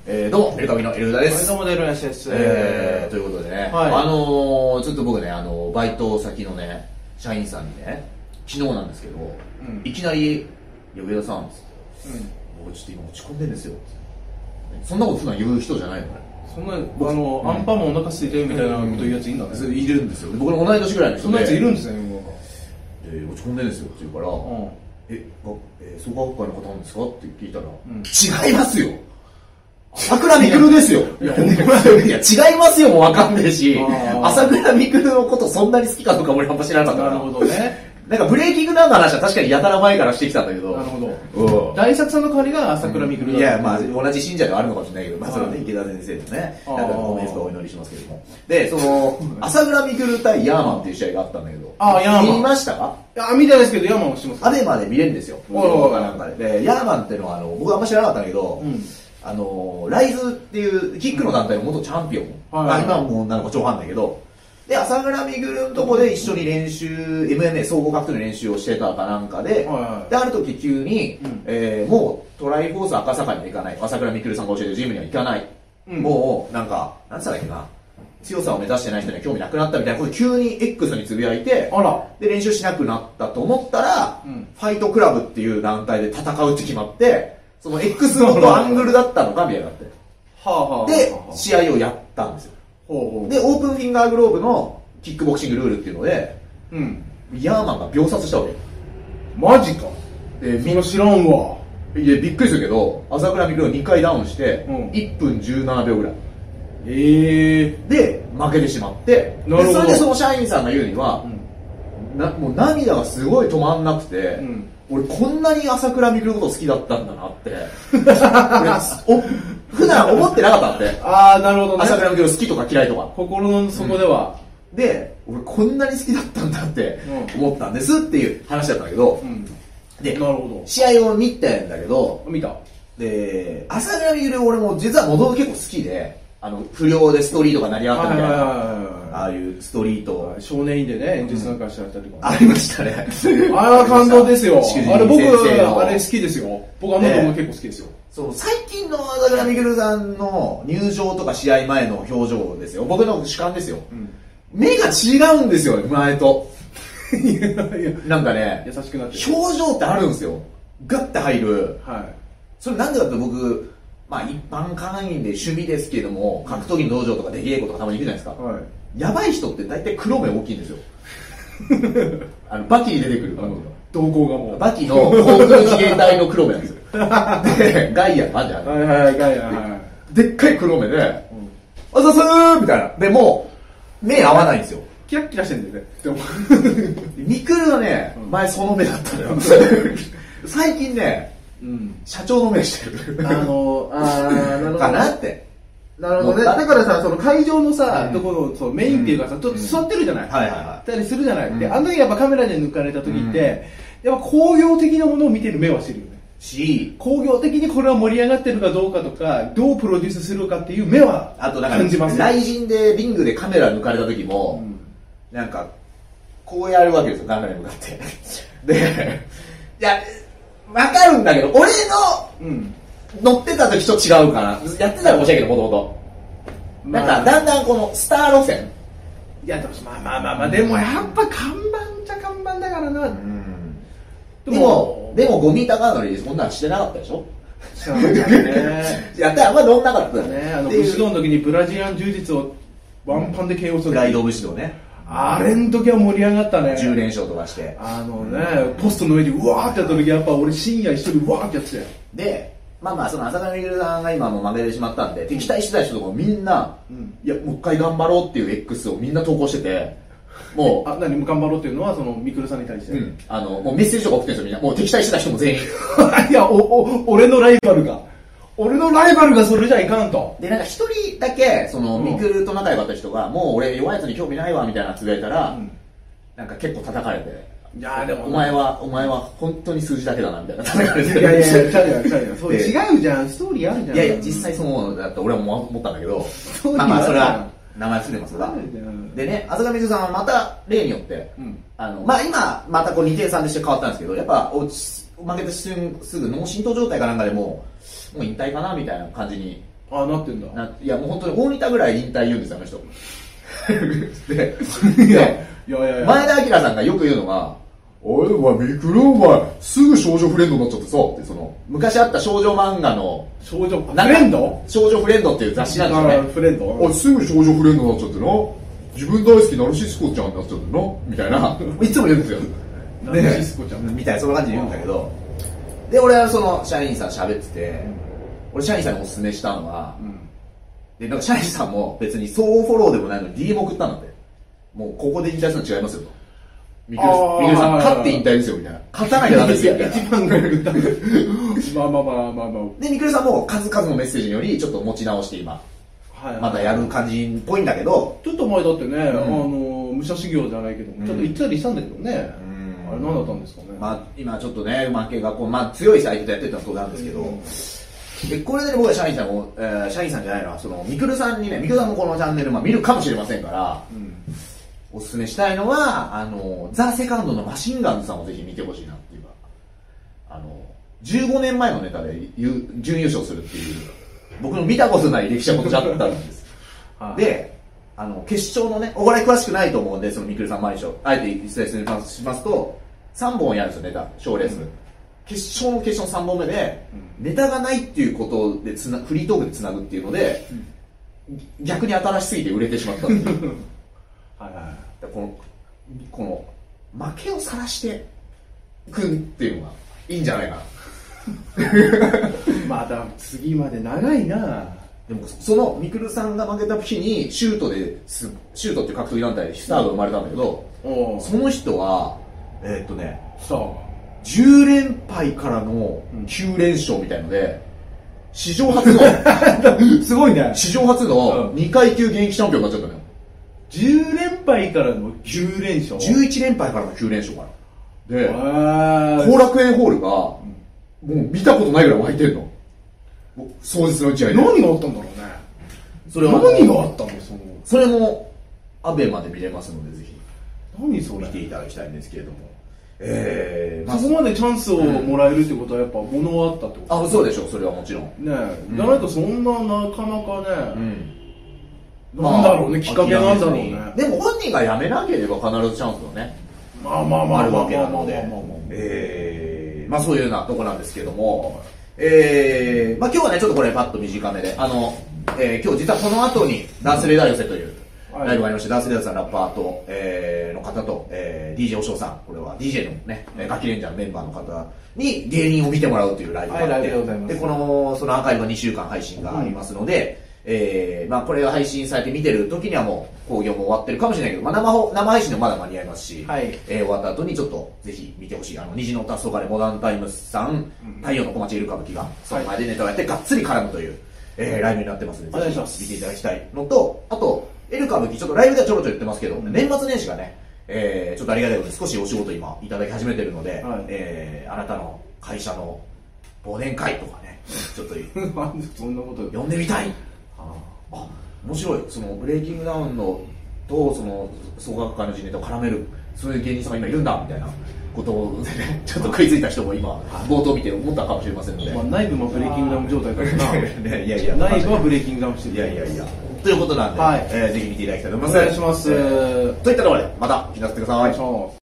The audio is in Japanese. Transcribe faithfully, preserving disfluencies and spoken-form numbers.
えー、どうもエルカビのエルダです。 どうもエルダです。 えー、ということでね、はい、あのー、ちょっと僕ね、あのバイト先のね社員さんにね、昨日なんですけど、うん、いきなり「いや上田さん」っつって、うん「僕ちょっと今落ち込んでんですよ」そんなこと普段言う人じゃないのね。 そんなあの、うん、アンパンもお腹空いてみたいなこと言うやついるんだね、 うん、いるんですよ。僕の同い年ぐらいの人で、 そんなやついるんですね。 えー、落ち込んでんですよって言うから、うん、ええー、創価学会の方なんですかって聞いたら、うん、違いますよ、朝倉未来ですよ。いや、いや違いますよもわかんないし、朝倉未来のことそんなに好きかどうか俺あんま知らなかったから。なるほどね。なんかブレイキングダウンの話は確かにやたら前からしてきたんだけど。 なるほど。大作さんの代わりが朝倉未来だった、うん。 いや、まあ同じ信者ではあるのかもしれないけど、まあそれはね、池田先生とね、なんかご冥福をお祈りしますけども。で、その、朝倉未来対ヤーマンっていう試合があったんだけど。 ああ、ヤーマン。 見ましたか？ いや、見てないですけど、ヤーマンはします。 アベマで見れるんですよ。動画なんかで。で、ヤーマンっていうのは、あの、僕あんま知らなかったんだけど、うんあのー、ライズっていうキックの団体の元チャンピオン、うんはいはい、今はもうなんか超ファンだけど、で朝倉未来のとこで一緒に練習 エムエムエー 総合格闘技の練習をしてたかなんかで、はいはい、である時急に、うんえー、もうトライフォース赤坂には行かない、朝倉未来さんが教えてるジムには行かない、うん、もうなんかなんつったらいいかな、強さを目指してない人には興味なくなったみたいなこと急に X につぶやいて、あらで練習しなくなったと思ったら、うん、ファイトクラブっていう団体で戦うって決まって、その X ごとアングルだったのかみたいになって、はあはあ、で試合をやったんですよ。ほうほうでオープンフィンガーグローブのキックボクシングルールっていうので、うん、ヤーマンが秒殺したわけ。 マジか。でみんな知らんわ。 いやびっくりするけど朝倉未来をにかいダウンして、うん、いっぷんじゅうななびょうぐらい、えー、で負けてしまって、でそれでその社員さんが言うには、うん、なもう涙がすごい止まんなくて、うん俺こんなに朝倉未来のこと好きだったんだなってお普段思ってなかったって。 ああなるほどね。 朝倉未来好きとか嫌いとか心の底では、 うん、で俺こんなに好きだったんだって思ったんですっていう話だったんだけど、うん、でなるほど試合を見たんだけど見たで朝倉未来俺も実はもともと結構好きで、あの不良でストリートが成り上がったみたいな、ああいうストリート少年院でね演説なんかしてらったりとか、 ありましたね。 ああ感動ですよ。あれ僕あれ好きですよ。僕あの動画結構好きですよ。 そう最近の朝倉未来さんの入場とか試合前の表情ですよ。僕の主観ですよ。目が違うんですよ前と。なんかね優しくなって表情ってあるんですよ。ガッて入る。はい。それなんでかって僕。まあ一般会員で趣味ですけども格闘技の道場とか出稽古とかたまに行くじゃないですか、はい、やばい人って大体黒目大きいんですよ。あのバキに出てくる瞳孔がもうバキの航空自衛隊の黒目なんですよ。でガイアマジある、はいはいはいガイア、はい、でっかい黒目で、うん、あざすーみたいなでもう目合わないんですよ。 キラッキラしてんだよね。でもミクルはね、うん、前その目だったのよ。最近ねうん、社長の目してる。あのあーなるほどかなって。 なるほどね。だからさその会場のさ、うん、ところそうメインっていうかさ、うん、ちょっと座ってるじゃない。うん、はいはいはい。たりするじゃない。うん、であの時やっぱカメラで抜かれた時って、うん、やっぱ工業的なものを見てる目はしてるよね。 し工業的にこれは盛り上がってるかどうかとかどうプロデュースするかっていう目は感じます。 雷神でリングでカメラ抜かれた時も、うん、なんかこうやるわけですよカメラに向かって。でいや。わかるんだけど、俺の、うん、乗ってた時と違うから、やってたら申し訳ないけど、もともと。なんか、だんだんこの、スター路線。 いや、まあまあまあまあ、でもやっぱ看板じゃ看板だからな。うん、 でも、でも、ゴミ高乗りでそんなのしてなかったでしょ。 してなかったね。 やったらあんま乗んなかったね。あの、武士道の時にブラジリアン柔術をワンパンで ケーオー する。 プライド武士道ね。 あれん時は盛り上がったね。 じゅうれんしょうとかして。 あのね、ポストの上にうわーってやった時やっぱ俺深夜一人うわーってやってたよ。 で、まあまあその朝倉未来さんが今もう負けてしまったんで、敵対してた人とかもみんな、うん、いやもう一回頑張ろうっていう X をみんな投稿してて、もう。 あ、何頑張ろうっていうのはその未来さんに対して。うん。 あの、もうメッセージとか送ってるんですよみんな。もう敵対してた人も全員。 いや、お、お、俺のライバルが。俺のライバルがそれじゃいかんと。 で、なんか一人だけ、その、ミクルと仲良かった人が、もう俺弱いやつに興味ないわ、みたいなつぶやいたら、うん、なんか結構叩かれて。いやでも、お前は、お前は本当に数字だけだな、みたいな叩かれて。 いやいやいや、ちゃうやん、ちゃうやん。そう違うじゃん、ストーリーあるじゃん。 いやいや、実際そうだって俺は思ったんだけど、まあまあ、それは、名前伏せてますが。でね、朝倉未来さんはまた例によって、うん、あの、まあ今、またこうにていさんでして変わったんですけど、やっぱ、負けてすぐ脳震盪状態かなんかでも、もう引退かなみたいな感じにあ、なってんだ。 な、いや、もう本当に大仁田ぐらい引退言うんですよ、あの人。で、 いや、いやいやいや。 前田明さんがよく言うのが、おい、お前、ミクルお前、すぐ少女フレンドになっちゃってさ、って、その、昔あった少女漫画の、 少女、フレンド少女フレンドっていう雑誌なんですよね。 フレンドおい、すぐ少女フレンドになっちゃってな。自分大好きナルシスコちゃんになっちゃってな。みたいな。いつも言うんですよ。 ナルシスコちゃん。 みたいな、そんな感じで言うんだけど。で、俺はその、社員さん喋ってて、俺社員さんにおすすめしたのは、で、なんか社員さんも別に相互フォローでもないのに ディーエム 送ったんだって。もうここで引退するの違いますよと。ミクルさん、勝って引退ですよ、みたいな。勝たなきゃダメですよ、みたいな。 一番が言った。まあまあまあまあまあ。 で、ミクルさんも数々のメッセージにより、ちょっと持ち直して今、またやる感じっぽいんだけど。 ちょっと前だってね、あの、武者修行じゃないけど、ちょっと行ったりしたんだけどね。あれ何だったんですかね。 まあ、今ちょっとね、負けがこう、まあ強い相手とやってたのは当然なんですけど、で、これでね、僕は社員さんも、えー、社員さんじゃないのは、その、ミクルさんにね、ミクルさんもこのチャンネル、まあ見るかもしれませんから、おすすめしたいのは、あの、ザ・セカンドのマシンガンズさんをぜひ見てほしいなっていうか、あの、じゅうごねんまえのネタで準優勝するっていう、僕の見たことない歴史はことじゃったんです。で、あの、決勝のね、お笑い詳しくないと思うんで、そのミクルさん前にしょ、あえて失礼しますと、さんぼんやるんですよ、ネタ、賞レース。うん、決勝の決勝のさんぼんめで、うん、ネタがないっていうことでつな、フリートークでつなぐっていうので、うん、逆に新しすぎて売れてしまったっていう。はいはい、この、この、負けを晒していくっていうのがいいんじゃないかな。 まだ次まで長いな。 でもそのミクルさんが負けた日にシュートですシュートっていう格闘技団体でスターが生まれたんだけど、うん、その人はえー、っとねじゅう連敗からのきゅう連勝みたいので史上初のすごいね史上初のにかい級現役チャンピオンになっちゃったのよ。 じゅう連敗からのきゅう連勝じゅういち連敗からのきゅう連勝からで後楽園ホールがもう見たことないぐらい湧いてんの。壮絶な打ち合いで何があったんだろうね。 それは何があったのそのそれもアベマで見れますのでぜひ何それ見ていただきたいんですけれども、えーまあ、そこまでチャンスをもらえるってことはやっぱ物はあったってこと、 うん、あそうでしょう。それはもちろんねえ、うん、じゃないとそんななかなかね、うん、なんだろうね、きっかけなんだろうね。 でも本人が辞めなければ必ずチャンスがねまあまあまああるわけなので、えー、まあそういうようなとこなんですけども、えー、まあ今日はねちょっとこれパッと短めであの、えー、今日実はこの後にダンスレーダー寄せというライブがありまして、ダンスレーダーさんラッパーと、えー、の方と、えー、ディージェー おしょうさん、これは ディージェー のね、ガキレンジャーのメンバーの方に芸人を見てもらうというライブがあって、はい、で, でこのそのアーカイブがにしゅうかん配信がありますので、うん、えー、まあこれが配信されて見てる時にはもう興行も終わってるかもしれないけど、まあ、生, 生配信でもまだ間に合いますし、はい、えー、終わった後にちょっとぜひ見てほしい、あの虹の黄昏モダンタイムスさん、うん、太陽の小町いる歌舞伎がその前でネタをやってがっつり絡むという、えー、ライブになってますので、ぜひ見ていただきたいのと、あとエル歌舞伎ちょっとライブではちょろちょろ言ってますけど、うん、年末年始がね、えー、ちょっとありがたいことで少しお仕事今いただき始めてるので、はい、えー、あなたの会社の忘年会とかね、ちょっとそんなこと呼んでみたい。ああ、面白い。そのブレイキングダウンのとその総学会の人ネタを絡めるそういう芸人さんが今いるんだみたいなことでね、ちょっと食いついた人も今冒頭見て思ったかもしれませんので、 まあ、内部もブレイキングダウン状態だからね、いやいや内部はブレイキングダウンしてる。 いやいやいやということなんで、はい、えー、ぜひ見ていただきたいと思います。 お願いします。 といったところでまた気になってください。お願いします。